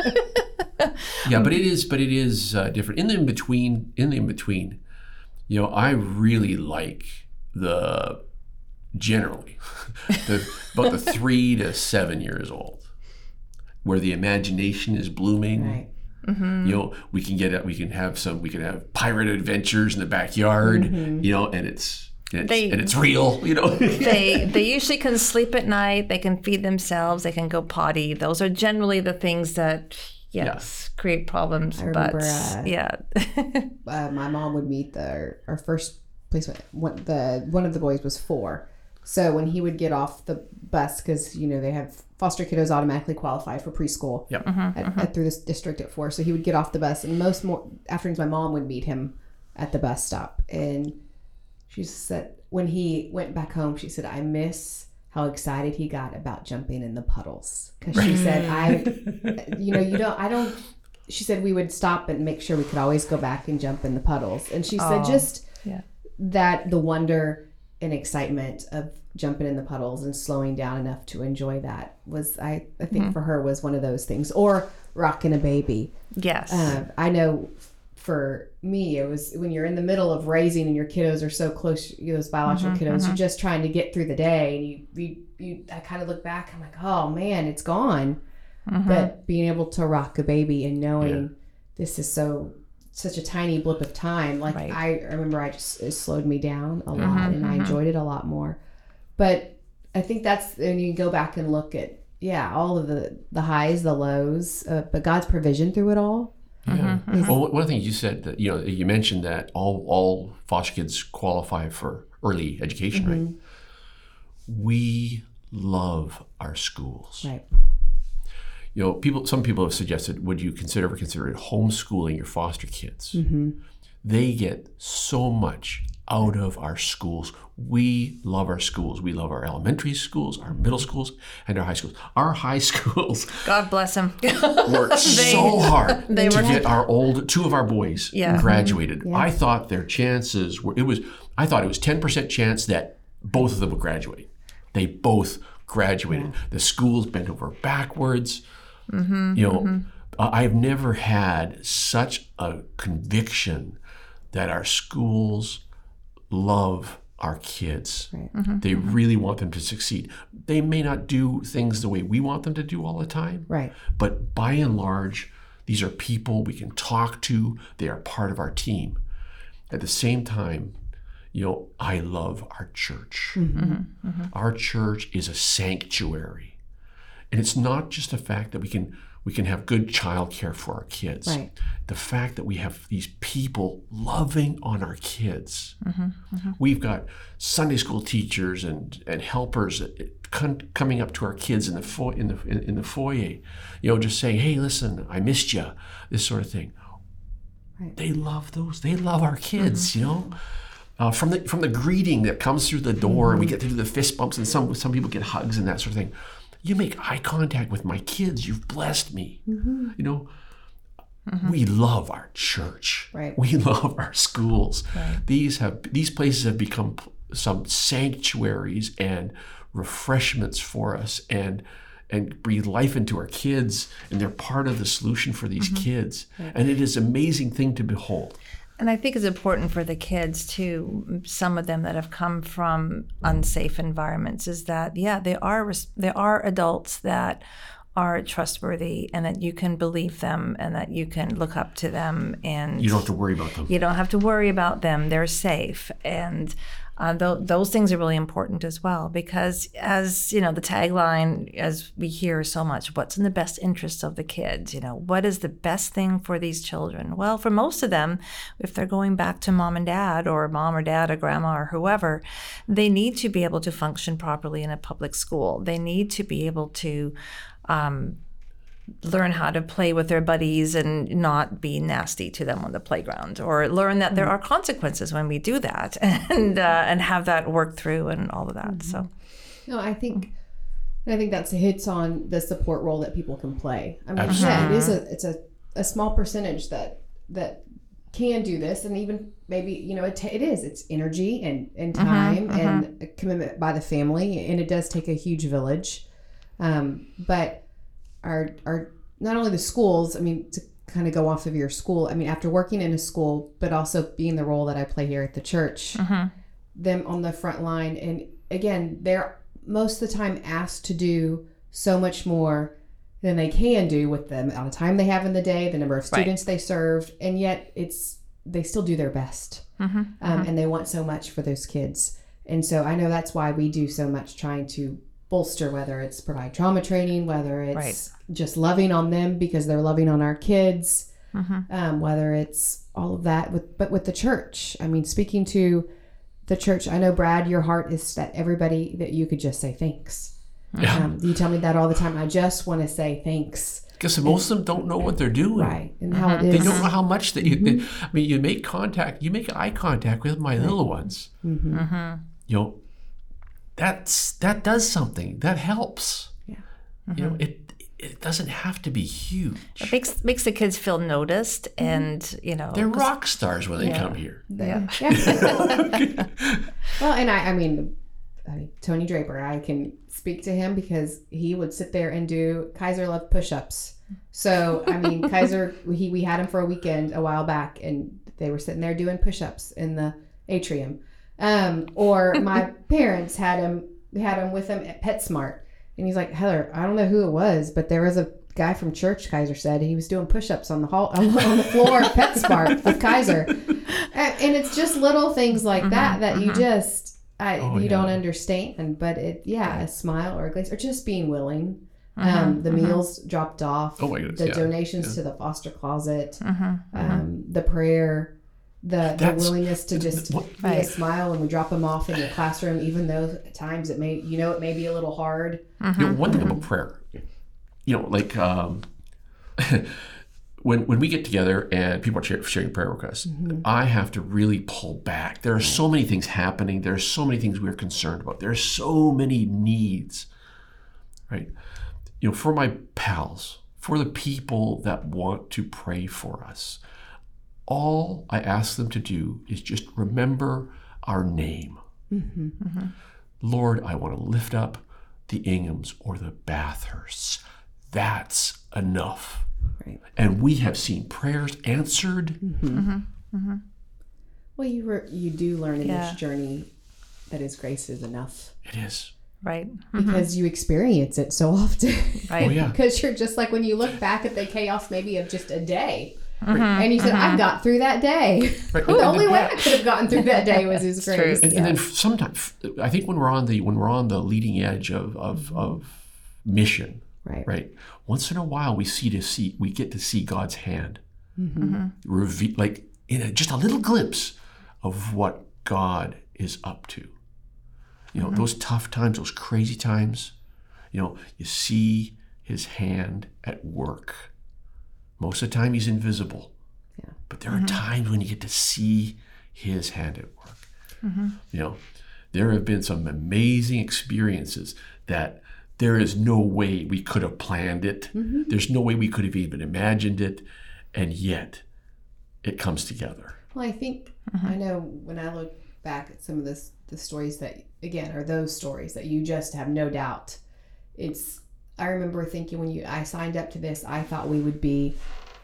uh, yeah, but it is, but it is uh, different. In the in between, in the in between, you know, I really like the generally the about the three to seven years old, where the imagination is blooming. Right. Mm-hmm. You know, we can get it. We can have some. We can have pirate adventures in the backyard. Mm-hmm. You know, and it's. And it's, they, and it's real, you know. they they usually can sleep at night. They can feed themselves. They can go potty. Those are generally the things that, yes, yeah. create problems. I remember, but uh, yeah, uh, my mom would meet the our first placement. One, the one of the boys was four, so when he would get off the bus, because you know they have foster kiddos automatically qualify for preschool yep. mm-hmm, at, mm-hmm. at, through this district at four. So he would get off the bus, and most more afternoons my mom would meet him at the bus stop, and she said when he went back home, she said, I miss how excited he got about jumping in the puddles. Because she said, I, you know, you don't, I don't, she said we would stop and make sure we could always go back and jump in the puddles. And she said oh, just yeah. that the wonder and excitement of jumping in the puddles and slowing down enough to enjoy that was, I, I think mm-hmm. for her was one of those things. Or rocking a baby. Yes. Uh, I know for me, it was when you're in the middle of raising and your kiddos are so close, you know, those biological mm-hmm, kiddos, mm-hmm. you're just trying to get through the day. And you, you, you I kind of look back, I'm like, oh man, it's gone. Mm-hmm. But being able to rock a baby and knowing yeah. this is so such a tiny blip of time. Like Right. I remember I just, it slowed me down a lot Mm-hmm, and I enjoyed it a lot more. But I think that's, when you go back and look at, yeah, all of the, the highs, the lows, uh, but God's provision through it all. Yeah. Well, one of the things you said that, you know, you mentioned that all, all foster kids qualify for early education, Mm-hmm. right? We love our schools. Right. You know, people. Some people have suggested, would you consider ever consider homeschooling your foster kids? Mm-hmm. They get so much out of our schools. We love our schools. We love our elementary schools, our middle schools, and our high schools. Our high schools God bless him. worked so hard they to were- get our old two of our boys Yeah. graduated. I thought their chances were. It was. I thought it was ten percent chance that both of them would graduate. They both graduated. The schools bent over backwards. Mm-hmm, you know, mm-hmm. I've never had such a conviction that our schools love our kids. Right. Mm-hmm. They really want them to succeed. They may not do things the way we want them to do all the time. Right. But by and large, these are people we can talk to. They are part of our team. At the same time, you know, I love our church. Mm-hmm. Mm-hmm. Our church is a sanctuary. And it's not just the fact that we can we can have good childcare for our kids. Right. The fact that we have these people loving on our kids. Mm-hmm, mm-hmm. We've got Sunday school teachers and, and helpers coming up to our kids in the fo- in the in, in the foyer, you know, just saying, "Hey, listen, I missed you," this sort of thing. Right. They love those. They love our kids. Mm-hmm. You know. Uh, from the from the greeting that comes through the door, and we get to do the fist bumps, and some some people get hugs and that sort of thing. You make eye contact with my kids. You've blessed me. Mm-hmm. You know, mm-hmm. We love our church. Right. We love our schools. Right. These have these places have become some sanctuaries and refreshments for us, and and breathe life into our kids, and they're part of the solution for these mm-hmm. kids. Right. And it is an amazing thing to behold. And I think it's important for the kids too, some of them that have come from unsafe environments, is that, yeah, they are there are adults that are trustworthy and that you can believe them and that you can look up to them, and you don't have to worry about them. You don't have to worry about them. They're safe. And uh, th- those things are really important as well, because as, you know, the tagline, as we hear so much, what's in the best interest of the kids? You know, what is the best thing for these children? Well, for most of them, if they're going back to mom and dad, or mom or dad or grandma or whoever, they need to be able to function properly in a public school. They need to be able to um, learn how to play with their buddies and not be nasty to them on the playground, or learn that there are consequences when we do that, and uh, and have that worked through and all of that. Mm-hmm. So, no, I think I think that's hits on the support role that people can play. I mean, Absolutely. yeah, it is a it's a, a small percentage that that can do this, and even maybe, you know, it t- it is it's energy and and time mm-hmm, and mm-hmm. a commitment by the family, and it does take a huge village. Um, but our, our, not only the schools, I mean, to kind of go off of your school, I mean, after working in a school, but also being the role that I play here at the church, mm-hmm. them on the front line. And again, they're most of the time asked to do so much more than they can do with the amount of time they have in the day, the number of students right. they serve. And yet it's, they still do their best. Mm-hmm. Um, mm-hmm. And they want so much for those kids. And so I know that's why we do so much trying to bolster, whether it's provide trauma training, whether it's right. just loving on them because they're loving on our kids, mm-hmm. um, whether it's all of that, with but with the church. I mean, speaking to the church, I know, Brad, your heart is that everybody, that you could just say thanks. Yeah. Um, you tell me that all the time. I just want to say thanks. Because most of them don't know what they're doing. Right. And how mm-hmm. it They is. don't know how much that you, Mm-hmm. they, I mean, you make contact, you make eye contact with my right. little ones. Mm-hmm. Mm-hmm. You know, that's, that does something. That helps. Yeah. Mm-hmm. You know, it, it doesn't have to be huge. It makes makes the kids feel noticed, and you know They're rock stars when they yeah. come here. Yeah. yeah. Well, and I, I mean, I mean, Tony Draper, I can speak to him because he would sit there and do Kaiser Love push-ups. So, I mean, Kaiser, he, we had him for a weekend a while back, and they were sitting there doing push-ups in the atrium. Um, or my parents had him, had him with them at PetSmart. And he's like, Heather, I don't know who it was, but there was a guy from church, Kaiser said, he was doing push-ups on the hall on the floor at PetSmart with Kaiser. And, and it's just little things like mm-hmm, that that mm-hmm. you just I, oh, you yeah. don't understand. But it yeah, a smile or a glance or just being willing. Mm-hmm, um, the mm-hmm. meals dropped off. Oh my goodness, the yeah. donations yeah. to the foster closet. Mm-hmm, um, mm-hmm. The prayer. The, the willingness to just what, be right. a smile when we drop them off in the classroom, even though at times it may, you know, it may be a little hard. Mm-hmm. You know, one thing about prayer, you know, like um, when when we get together and people are sharing prayer requests, mm-hmm. I have to really pull back. There are so many things happening. There are so many things we're concerned about. There are so many needs, right? You know, for my pals, for the people that want to pray for us, all I ask them to do is just remember our name. Mm-hmm. Mm-hmm. Lord, I want to lift up the Inghams or the Bathursts. That's enough. Right. And we have seen prayers answered. Mm-hmm. Mm-hmm. Mm-hmm. Well, you re- you do learn in yeah. this journey that His grace is enough. It is. Right. Because mm-hmm. you experience it so often. Right. Oh, yeah. Because you're just like when you look back at the chaos maybe of just a day. Mm-hmm. And you said, mm-hmm. I got through that day. Right. The only way I could have gotten through that day was His It's grace. true. And, yeah. and then sometimes, I think when we're on the when we're on the leading edge of of, of mission, Right. right? Once in a while, we see to see we get to see God's hand, Mm-hmm. reveal, like in a, just a little glimpse of what God is up to. You know, mm-hmm. those tough times, those crazy times. You know, you see His hand at work. Most of the time, He's invisible. Yeah. But there mm-hmm. are times when you get to see His hand at work. Mm-hmm. You know, there have been some amazing experiences that there is no way we could have planned it. Mm-hmm. There's no way we could have even imagined it. And yet, it comes together. Well, I think, Mm-hmm. I know when I look back at some of this, the stories that, again, are those stories that you just have no doubt. It's, I remember thinking when you I signed up to this, I thought we would be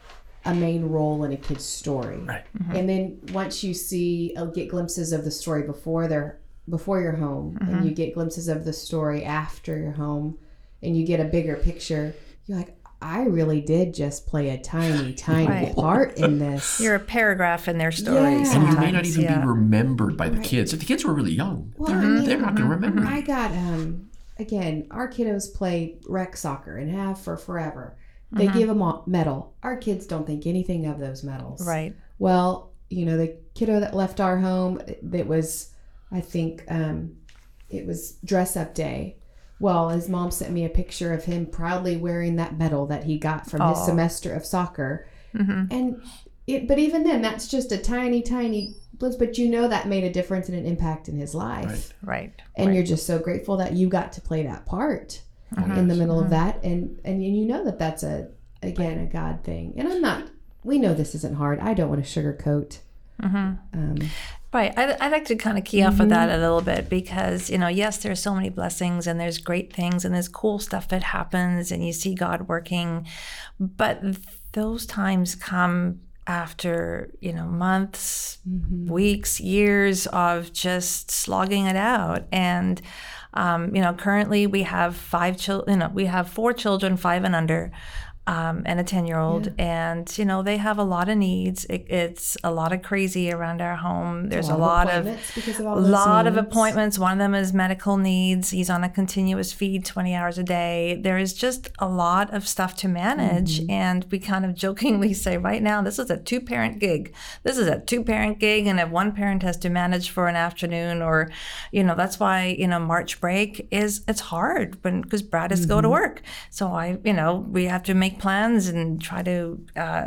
a main role in a kid's story. Right. Mm-hmm. And then once you see, uh, get glimpses of the story before they're, before you're home, Mm-hmm. and you get glimpses of the story after you're home, and you get a bigger picture, you're like, I really did just play a tiny, tiny Right. part in this. You're a paragraph in their stories. Yeah. And you may sometimes, not even yeah. be remembered by the Right. kids. If the kids were really young, Well, they're, I mean, they're not going to remember. I got, um, again, our kiddos play rec soccer and have for forever. They Mhm. give them a medal. Our kids don't think anything of those medals. Right. Well, you know, the kiddo that left our home, it was, I think, um, it was dress up day. Well, his mom sent me a picture of him proudly wearing that medal that he got from his Aw. semester of soccer. Mm-hmm. And it, but even then, that's just a tiny, tiny blitz. But you know that made a difference and an impact in his life. Right. Right. And right. you're just so grateful that you got to play that part Mhm. in the middle of that. And, and you know that that's a, again, a God thing. And I'm not, we know this isn't hard. I don't want to sugarcoat. Mm-hmm. Um, Right. I, I'd like to kind of key off of that a little bit because, you know, yes, there's so many blessings and there's great things and there's cool stuff that happens and you see God working. But those times come after, you know, months, mm-hmm. weeks, years of just slogging it out. And, um, you know, currently we have five children, you know, we have four children, five and under. Um, and a ten-year-old, Yeah. and you know they have a lot of needs. It, it's a lot of crazy around our home. There's a lot of appointments because of all a those lot of needs. appointments. One of them is medical needs. He's on a continuous feed twenty hours a day. There is just a lot of stuff to manage, Mm-hmm. and we kind of jokingly say right now this is a two-parent gig. This is a two-parent gig, and if one parent has to manage for an afternoon, or you know that's why you know March break is it's hard when because Brad has to go to work. So I you know we have to make plans and try to uh,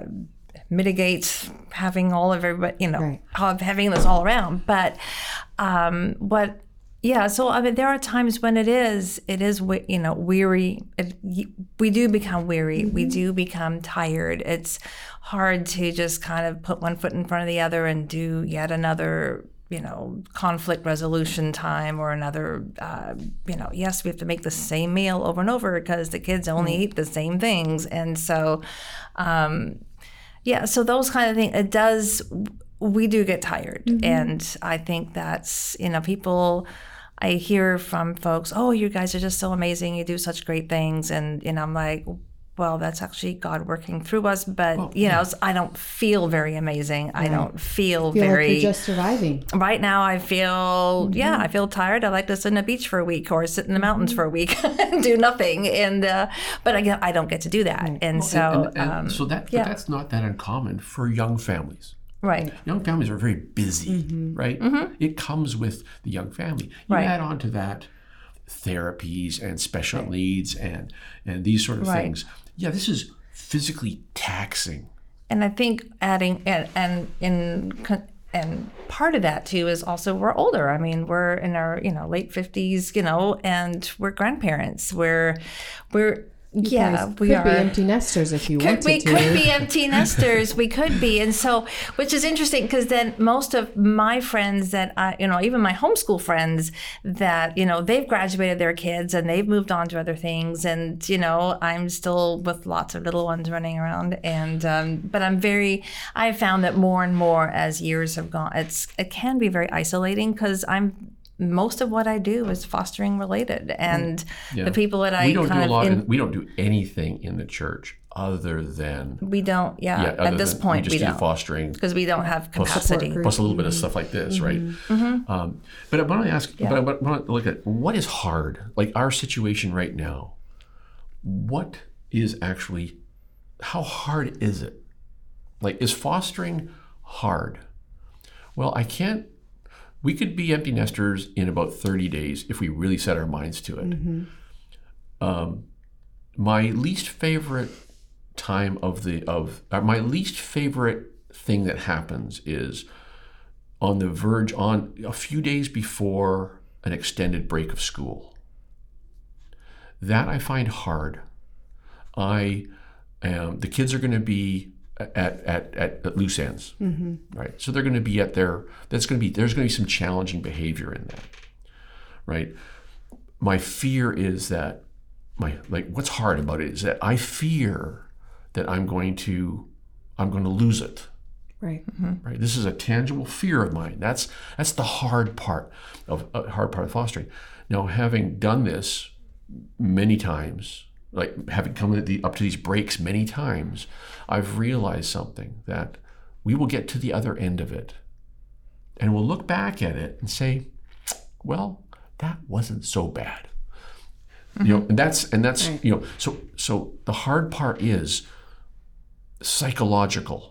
mitigate having all of everybody, you know, Right. have, having this all around. But um, what, yeah, so I mean, there are times when it is, it is, we- you know, weary. It, we do become weary. We do become tired. It's hard to just kind of put one foot in front of the other and do yet another you know, conflict resolution time or another, uh, you know, yes, we have to make the same meal over and over because the kids only eat the same things. And so, um, yeah, so those kind of things, it does, we do get tired. Mm-hmm. And I think that's, you know, people, I hear from folks, oh, you guys are just so amazing. You do such great things. And, you know, I'm like, well, that's actually God working through us. But, Well, you know, yeah. I don't feel very amazing. I don't feel, feel very. like you're just surviving. Right now, I feel, yeah, I feel tired. I like to sit on the beach for a week or sit in the mountains for a week and do nothing. And, uh, but again, I don't get to do that. And Well, so, and, and, um, so that, but yeah. that's not that uncommon for young families. right. Young families are very busy, right? It comes with the young family. You Right. add on to that therapies and special needs and and these sort of Right. things. Yeah, this is physically taxing. And I think adding and and in and part of that too is also we're older. I mean, we're in our you know late fifties, you know, and we're grandparents. We're we're yeah, Guys we could are. be empty nesters if you Could, wanted we to. could be empty nesters. We could be, and so, which is interesting because then most of my friends that I, you know, even my homeschool friends that you know they've graduated their kids and they've moved on to other things, and you know I'm still with lots of little ones running around, and um, but I'm very. I found that more and more as years have gone, it's it can be very isolating because I'm. Most of what I do is fostering related, and Yeah. the people that I we don't do kind a of lot. in- in, we don't do anything in the church other than we don't. Yeah, yeah. Other at this than point we just we do don't. fostering. Because we don't have capacity. group. Plus a little bit of stuff like this, right? Um, but I want to ask, Yeah. but I want to look at what is hard, like our situation right now. What is actually, how hard is it? Like, is fostering hard? Well, I can't, we could be empty nesters in about thirty days if we really set our minds to it. Um, my least favorite time of the, of, uh, my least favorite thing that happens is on the verge, on a few days before an extended break of school. That I find hard. I am, the kids are going to be at, at, at, at loose ends, right? So they're going to be at their, that's going to be, there's going to be some challenging behavior in that, right? My fear is that, my, like, what's hard about it is that I fear that I'm going to, I'm going to lose it. Right. Right. This is a tangible fear of mine. That's that's the hard part of uh, hard part of fostering. Now, having done this many times, like having come to the, up to these breaks many times, I've realized something, that we will get to the other end of it, and we'll look back at it and say, "Well, that wasn't so bad." Mm-hmm. You know, and that's and that's Right. you know, so so the hard part is psychological.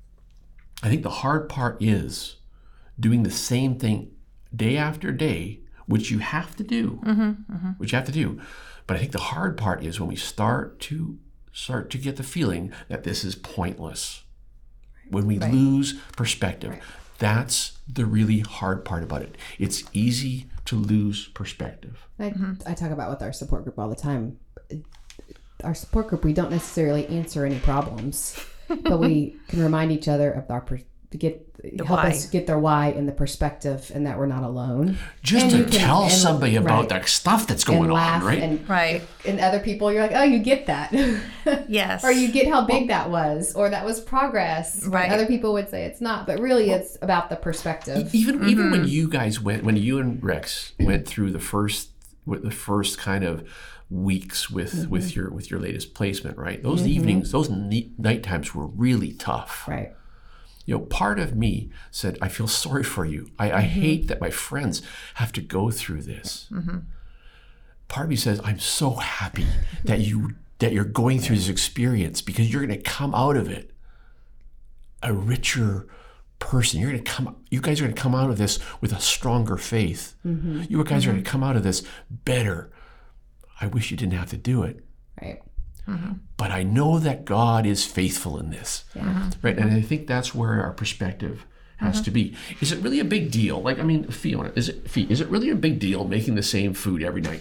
I think the hard part is doing the same thing day after day, which you have to do, Mm-hmm, mm-hmm. which you have to do. But I think the hard part is when we start to start to get the feeling that this is pointless. When we Right. lose perspective, that's the really hard part about it. It's easy to lose perspective. I, I talk about with our support group all the time. Our support group, we don't necessarily answer any problems, but we can remind each other of our per- to get help why. us get their why and the perspective, and that we're not alone. Just And to you can- tell and- somebody about right. the stuff that's And going laugh on, right? And, Right. and other people, you're like, oh, you get that. Yes. Or you get how big that was, or that was progress. And Right. other people would say it's not, but really it's about the perspective. Even even when you guys went, when you and Rex went through the first, with the first kind of weeks with with your with your latest placement, right? Those evenings, those ni- night times were really tough. Right. You know, part of me said, I feel sorry for you. I, I hate that my friends have to go through this. Part of me says, I'm so happy that you that you're going through this experience, because you're going to come out of it a richer person. You're going to come. You guys are going to come out of this with a stronger faith. You guys are going to come out of this better. I wish you didn't have to do it. Right. But I know that God is faithful in this, right? And I think that's where our perspective has to be. Is it really a big deal? Like, I mean, Fiona, is it Fee, is it really a big deal making the same food every night?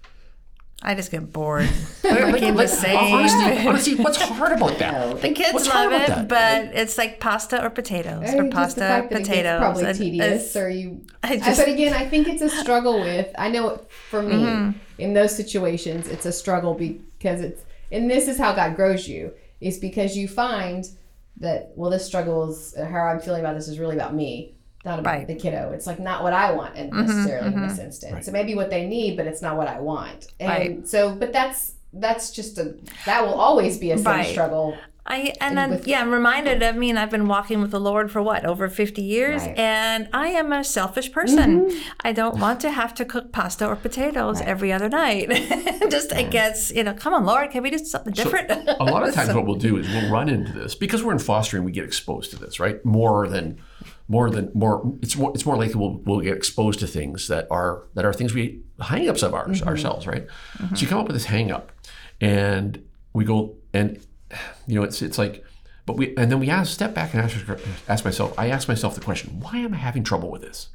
I just get bored. We're making the same. Honestly, honestly, what's hard about that? The kids What's love hard about it, that? but it's like pasta or potatoes, Or or just the pasta fact that it potatoes. gets probably And tedious, it's- or you. I I- just- but again, I think it's a struggle with. I know for me Mm-hmm. in those situations, it's a struggle because it's, and this is how God grows you, is because you find that, well, this struggle is, how I'm feeling about this is really about me, not about Right. the kiddo. It's like not what I want, and necessarily in this instance. Right. So maybe what they need, but it's not what I want. And Right. so, but that's that's just a that will always be a sin Right. struggle. I and And then with- yeah, I'm reminded. I mean, I've been walking with the Lord for what, over fifty years, Right. and I am a selfish person. Mm-hmm. I don't want to have to cook pasta or potatoes every other night. Just it gets, you know, come on, Lord, can we do something different? A lot of times what we'll do is we'll run into this because we're in fostering, we get exposed to this, right? More than more than more it's more it's more likely we'll, we'll get exposed to things that are that are things we hang-ups of ours Mm-hmm. ourselves, right? So you come up with this hang-up and we go and you know it's it's like but we and then we ask step back and ask ask myself I ask myself the question, why am I having trouble with this?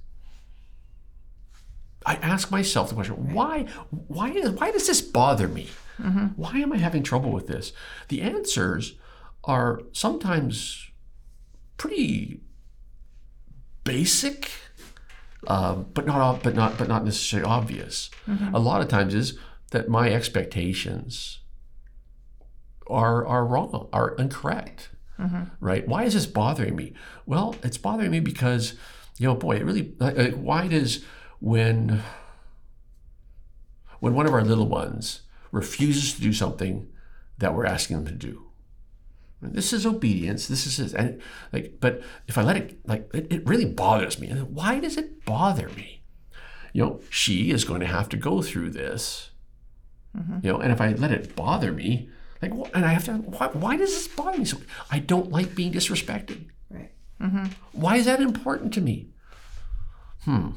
I ask myself the question, why why is why does this bother me? Why am I having trouble with this? The answers are sometimes pretty basic, um, but not ob- but not but not necessarily obvious. A lot of times is that my expectations are are wrong, are incorrect. Right? Why is this bothering me? Well, it's bothering me because, you know, boy, it really. Like, why does when when one of our little ones refuses to do something that we're asking them to do? This is obedience. This is and like, but if I let it, like, it, it really bothers me. And why does it bother me? You know, she is going to have to go through this. You know, and if I let it bother me, like, wh- and I have to, why, why does this bother me so? I don't like being disrespected. Right. Why is that important to me? Hmm.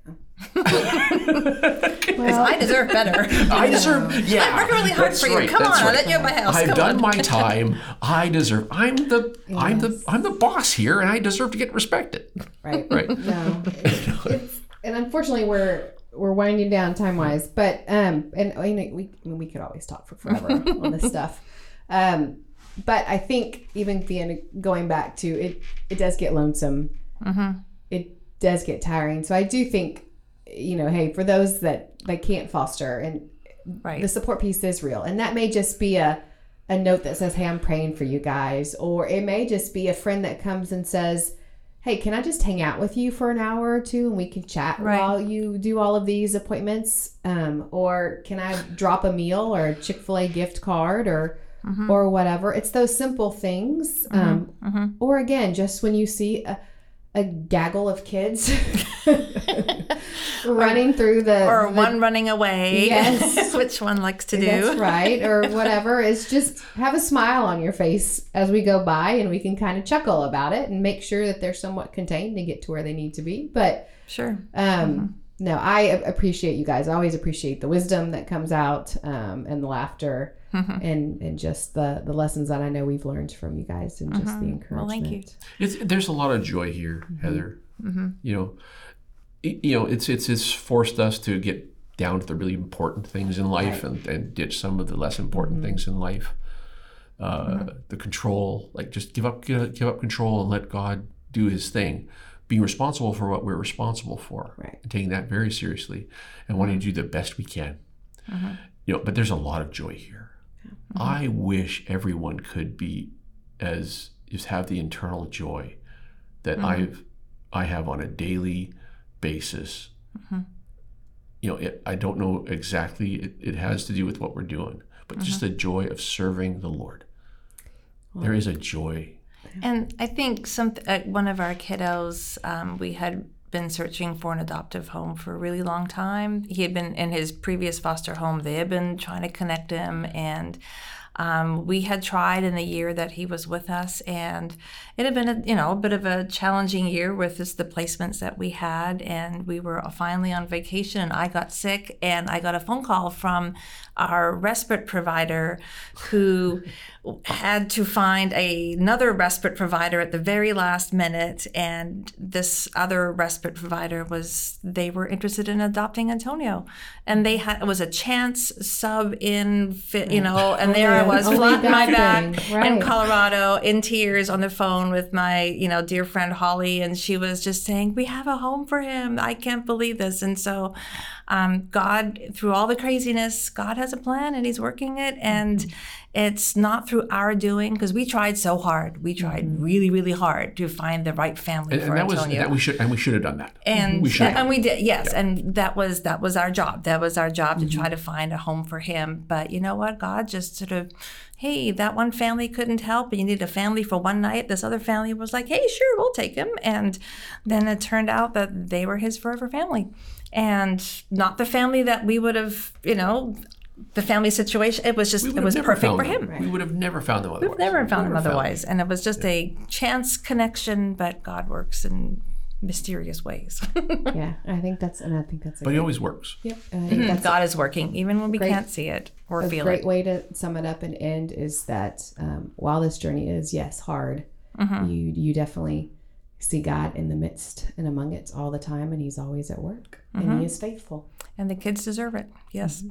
I deserve better. I deserve. Yeah, I work really hard that's for you. right, Come that's on, I'll right. let you at my house. I've Come done on. my time. I deserve. I'm the. I'm the. Yes. I'm the boss here, and I deserve to get respected. Right. Right. No. It's, it's, and unfortunately, we're we're winding down time wise, but um, and you know, we I mean, we could always talk for forever on this stuff. Um, but I think even the end, going back to it, it does get lonesome. Mm-hmm. It does get tiring. So I do think, you know, hey, for those that that can't foster, and Right. the support piece is real, and that may just be a a note that says, hey, I'm praying for you guys, or it may just be a friend that comes and says, hey, can I just hang out with you for an hour or two and we can chat Right. while you do all of these appointments? Um, or can I drop a meal or a Chick-fil-A gift card or Mm-hmm. or whatever? It's those simple things. Um, Mm-hmm. or again, just when you see a, a gaggle of kids running through the Or the- one running away. Yes. Which one likes to do? That's right, or whatever. It's just have a smile on your face as we go by, and we can kind of chuckle about it and make sure that they're somewhat contained and get to where they need to be. But Sure. um, no, I a- appreciate you guys. I always appreciate the wisdom that comes out, um, and the laughter, Mm-hmm. and and just the the lessons that I know we've learned from you guys, and just the encouragement. Well, thank you. It's, there's a lot of joy here, Heather. You know, it, you know, it's it's it's forced us to get down to the really important things in life, Right. and, and ditch some of the less important things in life. Uh, The control, like just give up, give, give up control and let God do His thing. Being responsible for what we're responsible for, Right. and taking that very seriously, and wanting to do the best we can. You know, but there's a lot of joy here. I wish everyone could be as just have the internal joy that I've I have on a daily basis. You know, it, I don't know exactly. It, it has to do with what we're doing, but just the joy of serving the Lord. There is a joy. And I think some uh, one of our kiddos, um, we had been searching for an adoptive home for a really long time. He had been in his previous foster home. They had been trying to connect him, and um, we had tried in the year that he was with us, and it had been a, you know a bit of a challenging year with just the placements that we had, and we were finally on vacation, and I got sick, and I got a phone call from our respite provider who had to find a, another respite provider at the very last minute, and this other respite provider was they were interested in adopting Antonio, and they had it was a chance sub in fit, you know, and there I was Only flat on my God back thing, right. in Colorado in tears on the phone with my you know dear friend Holly, and she was just saying, we have a home for him. I can't believe this. And so um, God, through all the craziness, God has a plan and He's working it, and it's not through our doing, because we tried so hard. We tried mm-hmm. really, really hard to find the right family and, for and that Antonio. Was, and that we should and we should have done that. And we should and, and we did, yes. Yeah. And that was that was our job. That was our job mm-hmm. to try to find a home for him. But you know what? God just sort of, hey, that one family couldn't help, and you need a family for one night. This other family was like, hey, sure, we'll take him. And then it turned out that they were his forever family. And not the family that we would have, you know, the family situation. It was just, it was perfect for him. Them. We would have never found them otherwise. We've never found never him otherwise. Found and it was just yeah. a chance connection, but God works in mysterious ways. Yeah, I think that's, and I think that's a But great, he always works. Yep. And I think that's God a, is working, even when we great, can't see it or a feel great it. way to sum it up and end is that um, while this journey is, yes, hard, mm-hmm. you you definitely see God in the midst and among it all the time, and he's always at work, mm-hmm. and he is faithful. And the kids deserve it. Yes.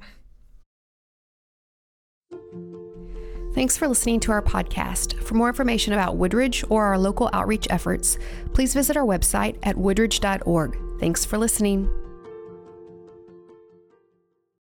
Mm-hmm. Thanks for listening to our podcast. For more information about Woodridge or our local outreach efforts, please visit our website at woodridge dot org. Thanks for listening.